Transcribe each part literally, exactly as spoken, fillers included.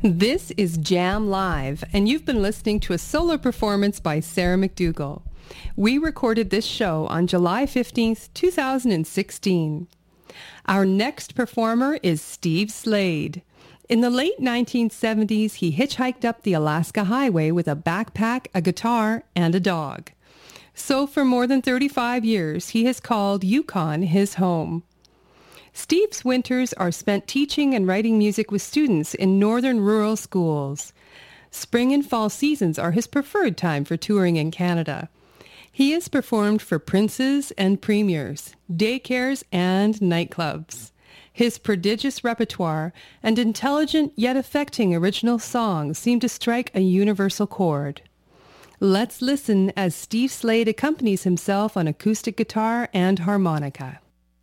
This is Jam Live, and you've been listening to a solo performance by Sarah McDougall. We recorded this show on July fifteenth, two thousand sixteen. Our next performer is Steve Slade. In the late nineteen seventies, he hitchhiked up the Alaska Highway with a backpack, a guitar, and a dog. So for more than thirty-five years, he has called Yukon his home. Steve's winters are spent teaching and writing music with students in northern rural schools. Spring and fall seasons are his preferred time for touring in Canada. He has performed for princes and premiers, daycares and nightclubs. His prodigious repertoire and intelligent yet affecting original songs seem to strike a universal chord. Let's listen as Steve Slade accompanies himself on acoustic guitar and harmonica.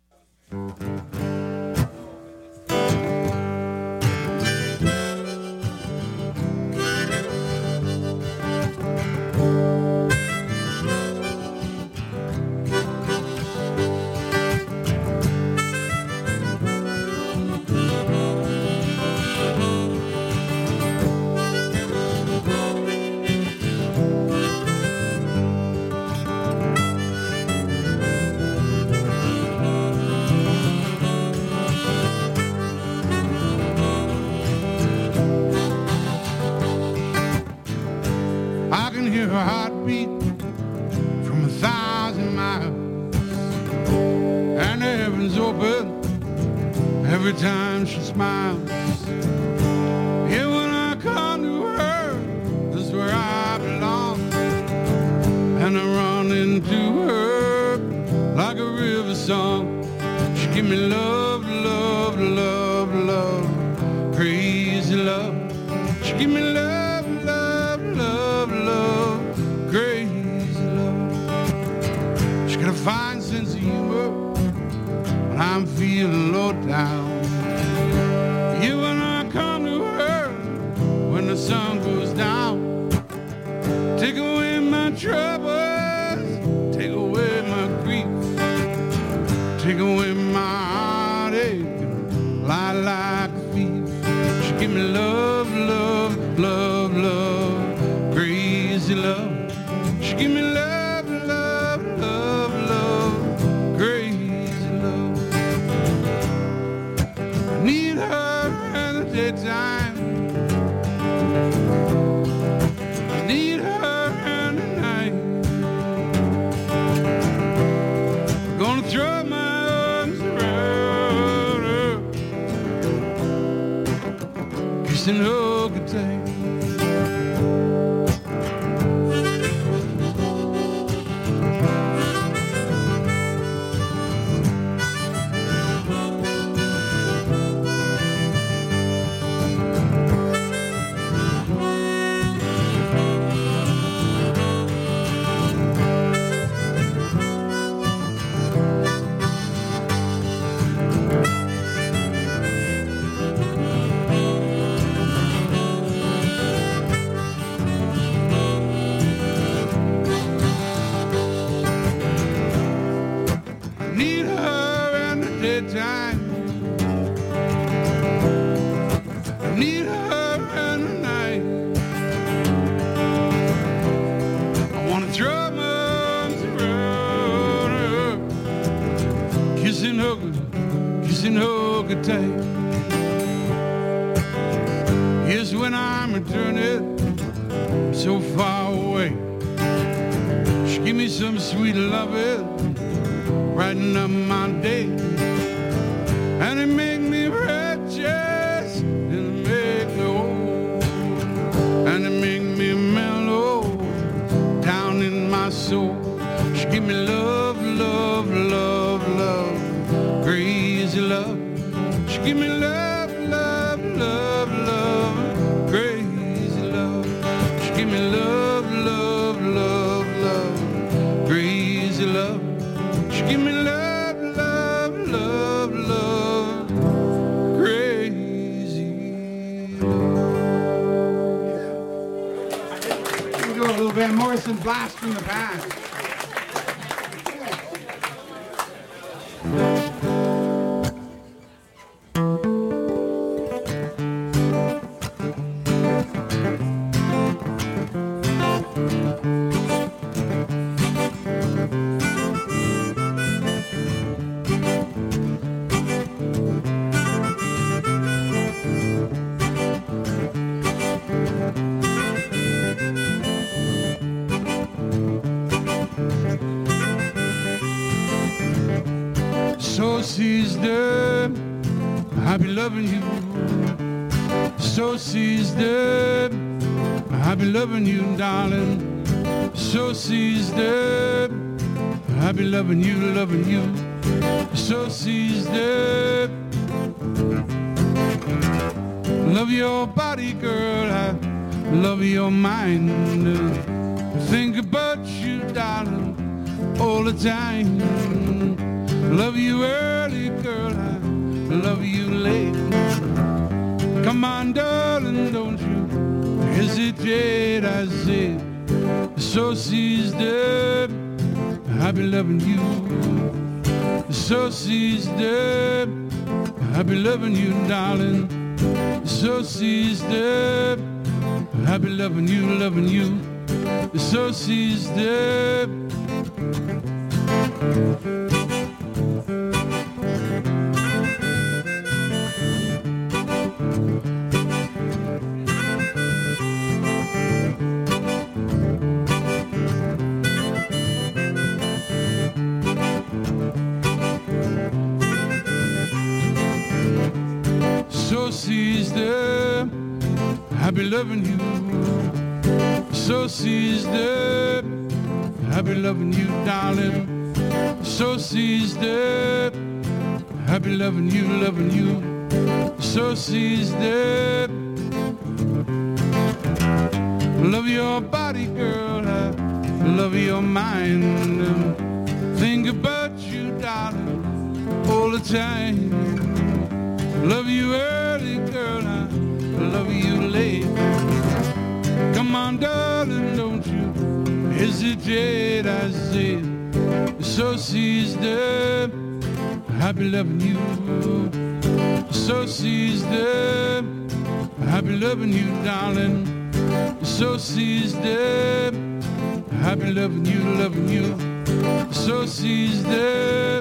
Hear her heartbeat from a thousand miles, and the heavens open every time she smiles. Yeah, when I come to her, that's where I belong, and I run into her like a river song. She give me love, love, love, love, crazy love. She give me love, love, love, love, crazy love. She got a fine sense of humor when I'm feeling low down. Yeah, when I come to her, when the sun goes down, take away my troubles, take away my grief, take away my heartache, lie like a thief. She give me love, love, love, love, crazy love. She give me love, love, love, love, crazy love. I need her in the daytime, I need her in the night. I'm gonna throw my arms around her, kissing her goodnight. Time. I need her in the night. I wanna throw my arms around her, kissing her, kissing her good tight. Yes, when I'm returning, I'm so far away, she give me some sweet loving, brighten up my day. And it make me righteous, and it make me old, and it make me mellow down in my soul. She give me love, love, love, love, crazy love. She give me love, love, love, love, crazy love. She give me love, love, love, love, crazy love. She give me love, love, love, love, crazy love. Here we go, a little Van Morrison blast from the past. sister, I be loving you. So sister, I be loving you, darling. So sister, I be loving you, loving you. So sister, love your body, girl. I love your mind. Think about you, darling, all the time. Love you early, girl. I love you late. Come on, darling, don't you hesitate, I say. So sister, I be loving you. So sister, I be loving you, darling. So sister, I be loving you, loving you. So sister. So sister, I be loving you. So sister, I be loving you, darling. So sister, I be loving you, loving you. So sister, love your body, girl. I love your mind. Think about you, darling, all the time. Love you early, girl, I love you late. Come on, darling, don't you hesitate, I say. So sister, I be loving you. So sister, I be loving you, darling. So sister, I be loving you, loving you. So sister.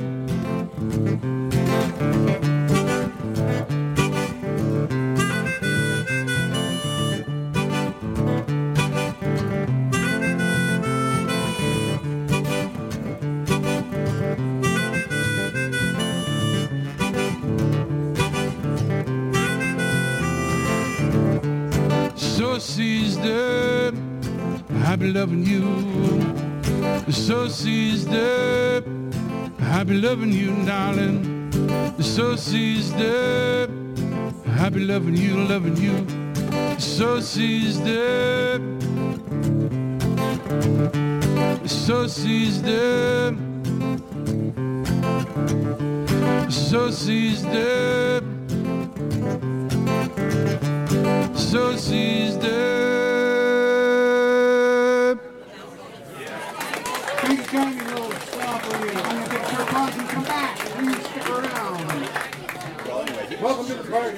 So sister, I be loving you. So sister, I be loving you, darling. So sister, I be loving you, loving you. So sister, so sister, so sister. So sister. Please join me a little softly. I'm going to get Kirk Hawkins come back. Please stick around. Welcome to the party.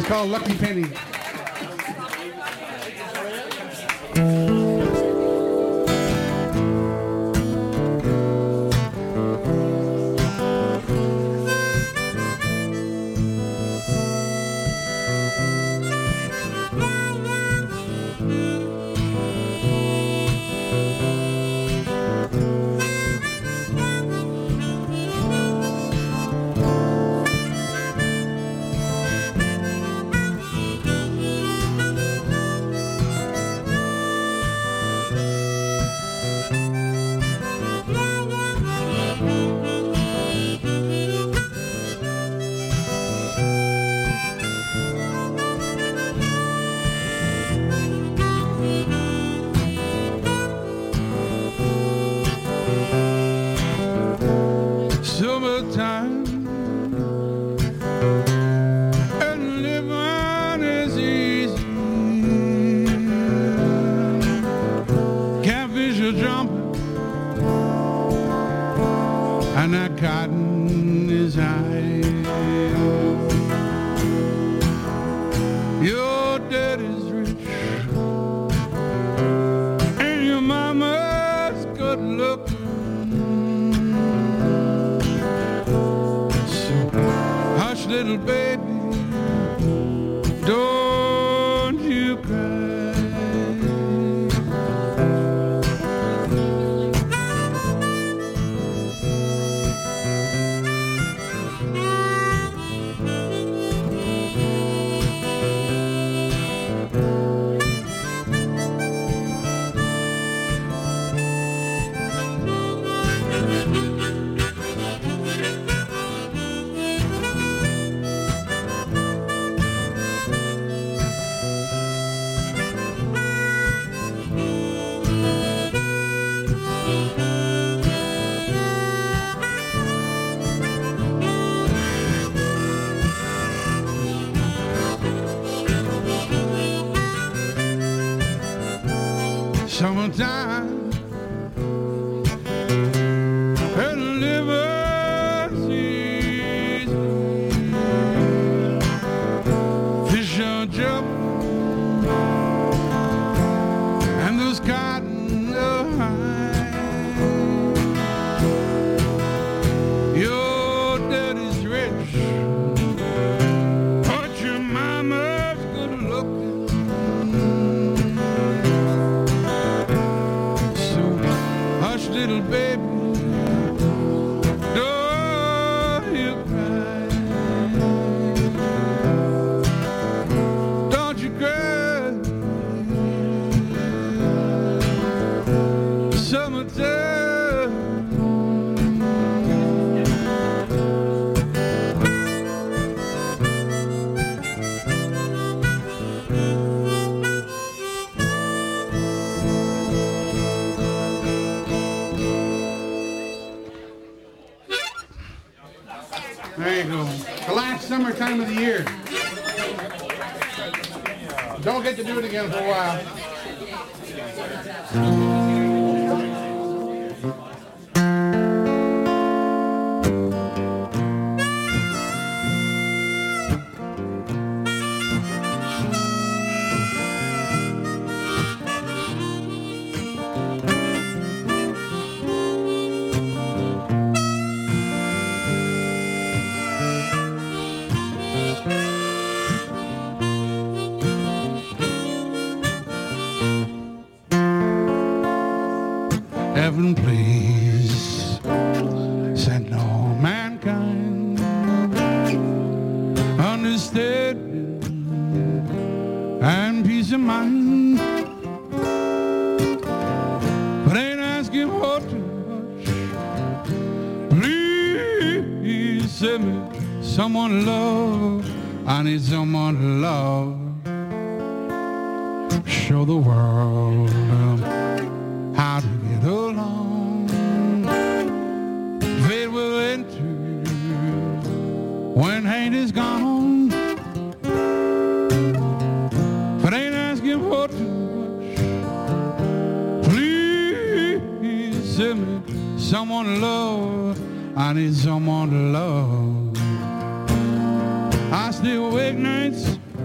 is called Lucky Penny. Summertime and living is easy. Catfish are jumping and that cotton is high. Your daddy's rich and your mama's good looking. Little baby, don't you cry. Summertime and living easy. Fish are jumping and those cotton are high. Your daddy's rich, but your mama's good looking. Little baby, don't you cry. Don't you cry. Summertime. There you go. The last summertime of the year. Don't get to do it again for a while. Heaven, please send no mankind understanding and peace of mind, but ain't asking for too much. Please send me someone to love. I need someone to love. Show the world um, how to get along. Fade will enter when hate is gone. But ain't asking for too much. Please send me someone to love. I need someone to love. I stay awake nights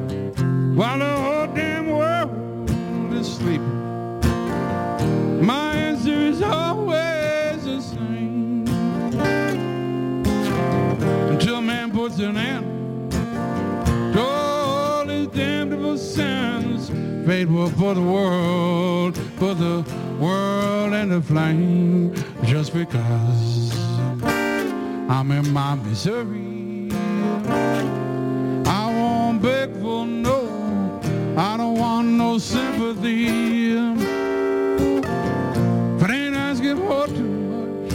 while the whole damn world is sleeping. My answer is always the same. Until man puts an end to all his damnable sins, fate will put the world, put the world in the flame. Just because I'm in my misery, I won't beg for no, I don't want no sympathy. But ain't asking for too much.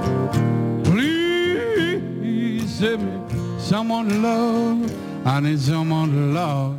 Please save me someone to love. I need someone to love.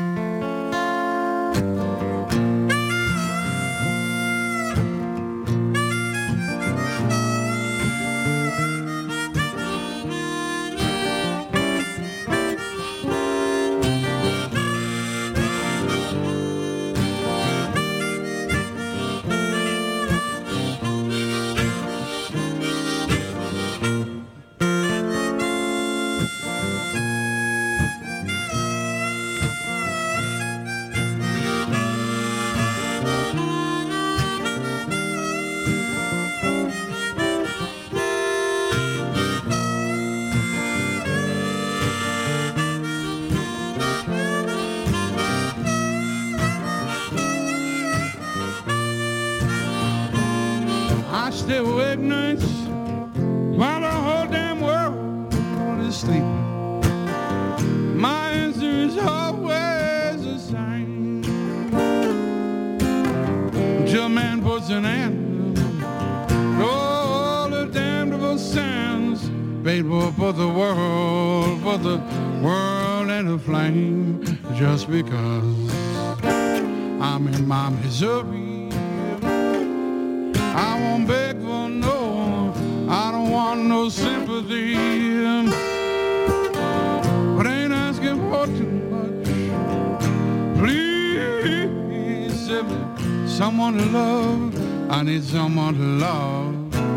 Still ignorance while the whole damn world is sleeping. My answer is always the same. Until man puts an end to all the damnable sins, fate will put the world, put the world in a flame. Just because I'm in my misery, I won't beg for no, I don't want no sympathy. But ain't asking for too much. Please save me someone to love. I need someone to love.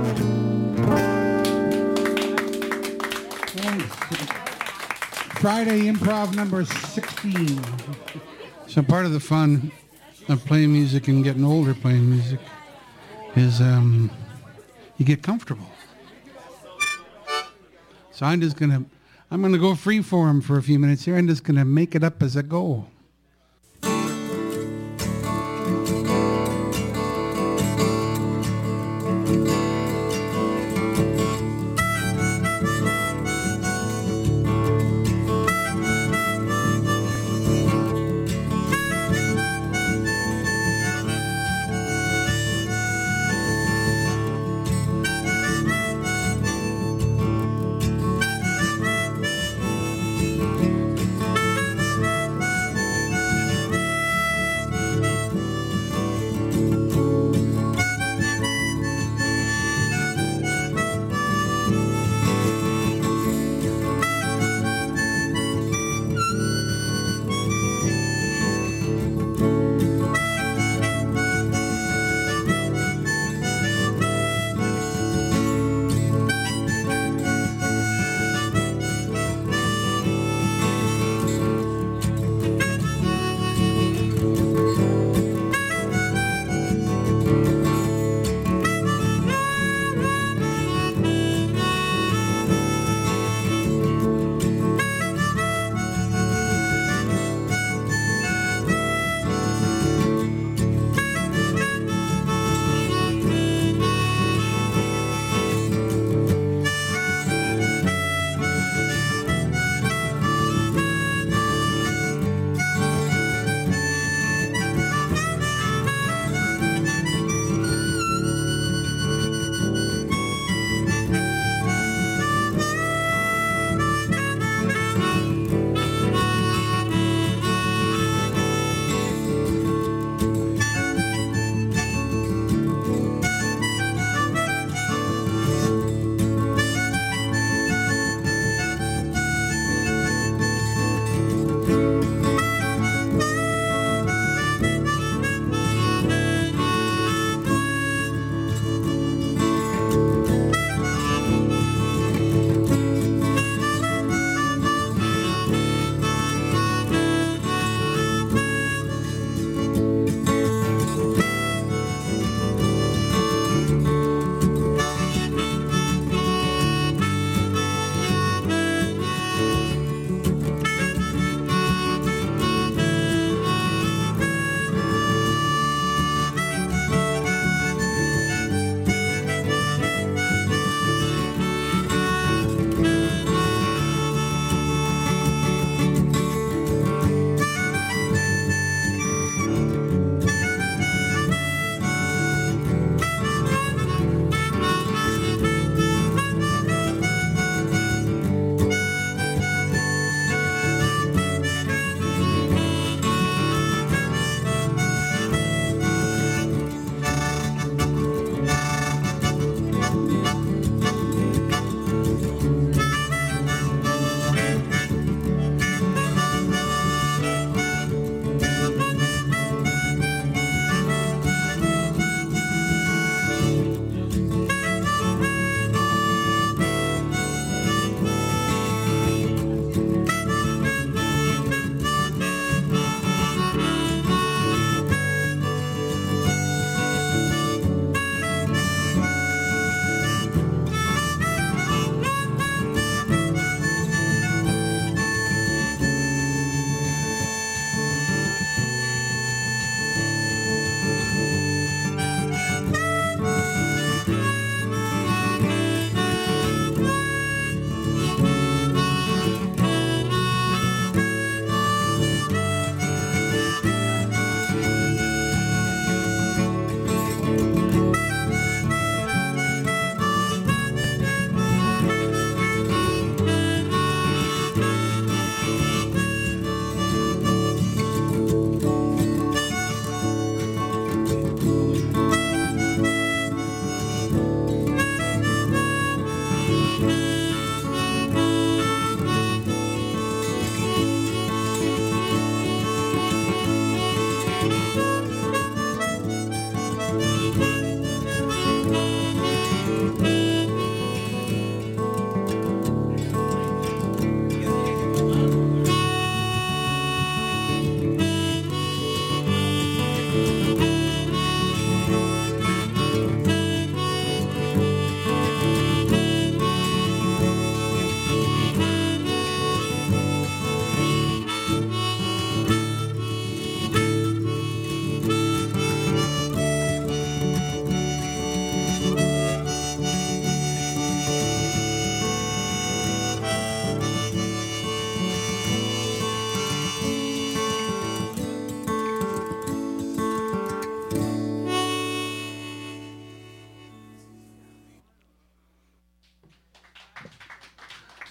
Friday Improv number sixteen. So part of the fun of playing music and getting older playing music is um, you get comfortable. So I'm just gonna, I'm gonna go free form for a few minutes here. I'm just gonna make it up as I go.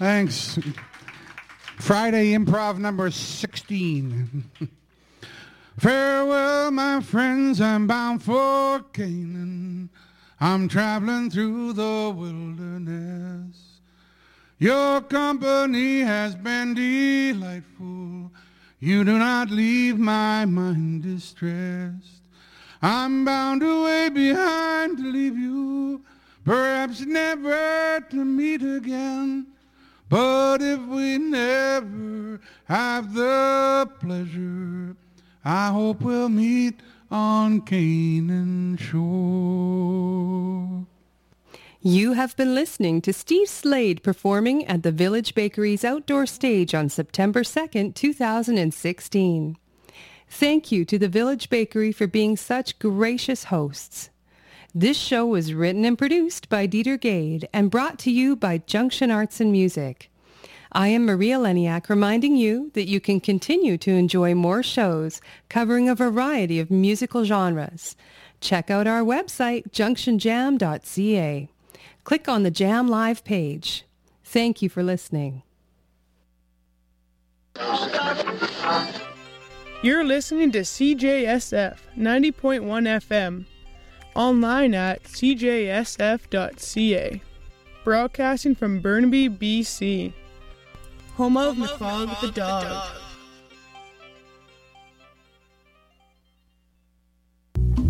Thanks. Friday Improv number sixteen. Farewell, my friends, I'm bound for Canaan. I'm traveling through the wilderness. Your company has been delightful. You do not leave my mind distressed. I'm bound away behind to leave you, perhaps never to meet again. But if we never have the pleasure, I hope we'll meet on Canaan shore. You have been listening to Steve Slade performing at the Village Bakery's outdoor stage on September second, two thousand sixteen. Thank you to the Village Bakery for being such gracious hosts. This show was written and produced by Dieter Gade and brought to you by Junction Arts and Music. I am Maria Leniak, reminding you that you can continue to enjoy more shows covering a variety of musical genres. Check out our website, junction jam dot c a. Click on the Jam Live page. Thank you for listening. You're listening to C J S F ninety point one F M, online at c j s f dot c a, broadcasting from Burnaby, B C, home of McFarland with the Dog.